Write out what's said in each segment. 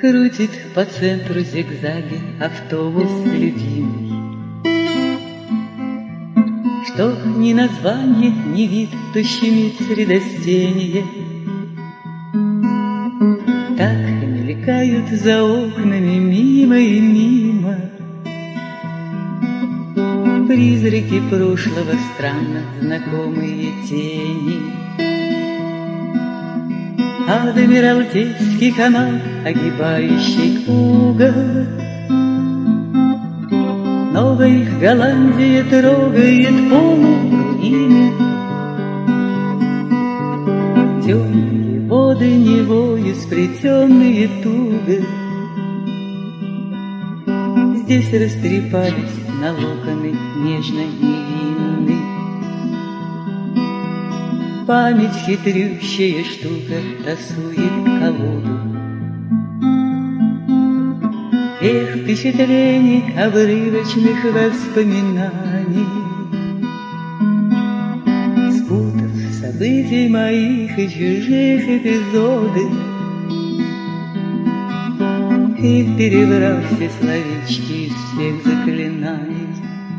Крутит по центру зигзаги автобус любимый. Что ни название, ни вид, то щемит средостенье. Так мелькают за окнами мимо и мимо призраки прошлого, странно знакомые тени. Адмиралтейский канал, огибающий угол, Новая Голландия трогает полуруины. Темные воды Невою, сплетенные туго, здесь растрепались на локоны нежно-невинны. Память хитрющая штука тасует колоду. Эх, впечатлений, обрывочных воспоминаний, спутав событий моих и чужих эпизоды, и перебрав все словечки из всех заклинаний,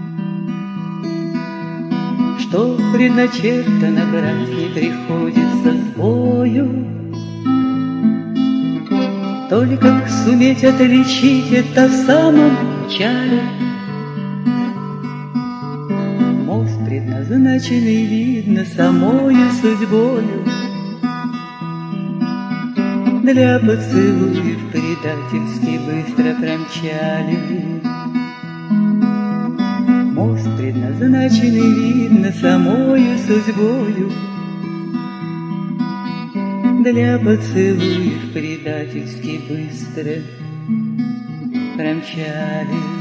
что предначертано брать не приходится с бою. Только суметь отличить это в самом начале. Мост предназначенный, видно, самою судьбою для поцелуев предательски быстро промчали. Мост предназначенный, видно, самою судьбою для поцелуев предательски быстро промчали.